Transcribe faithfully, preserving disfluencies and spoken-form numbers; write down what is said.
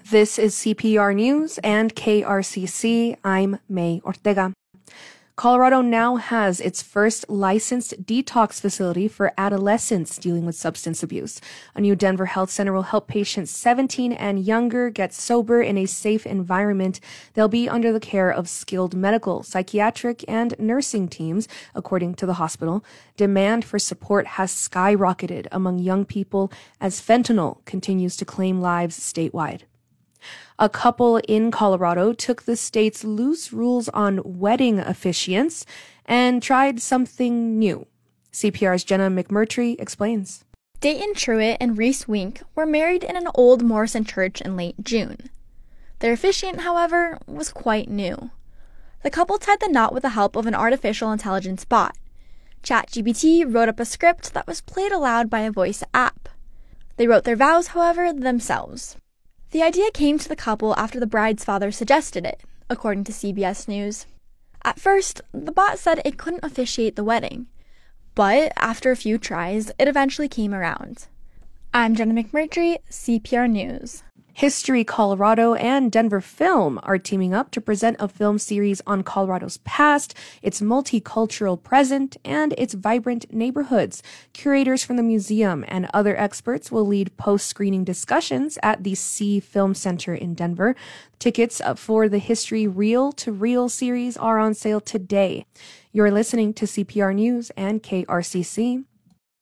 This is C P R News and K R C C. I'm May Ortega. Colorado now has its first licensed detox facility for adolescents dealing with substance abuse. A new Denver Health Center will help patients seventeen and younger get sober in a safe environment. They'll be under the care of skilled medical, psychiatric, and nursing teams, according to the hospital. Demand for support has skyrocketed among young people as fentanyl continues to claim lives statewide. A couple in Colorado took the state's loose rules on wedding officiants and tried something new. C P R's Jenna McMurtry explains. Dayton Truitt and Reese Wink were married in an old Morrison church in late June. Their officiant, however, was quite new. The couple tied the knot with the help of an artificial intelligence bot. ChatGPT wrote up a script that was played aloud by a voice app. They wrote their vows, however, themselves. The idea came to the couple after the bride's father suggested it, according to C B S News. At first, the bot said it couldn't officiate the wedding, but after a few tries, it eventually came around. I'm Jenna McMurtry, C P R News. History Colorado and Denver Film are teaming up to present a film series on Colorado's past, its multicultural present, and its vibrant neighborhoods. Curators from the museum and other experts will lead post-screening discussions at the C Film Center in Denver. Tickets for the History Reel to Reel series are on sale today. You're listening to C P R News and K R C C.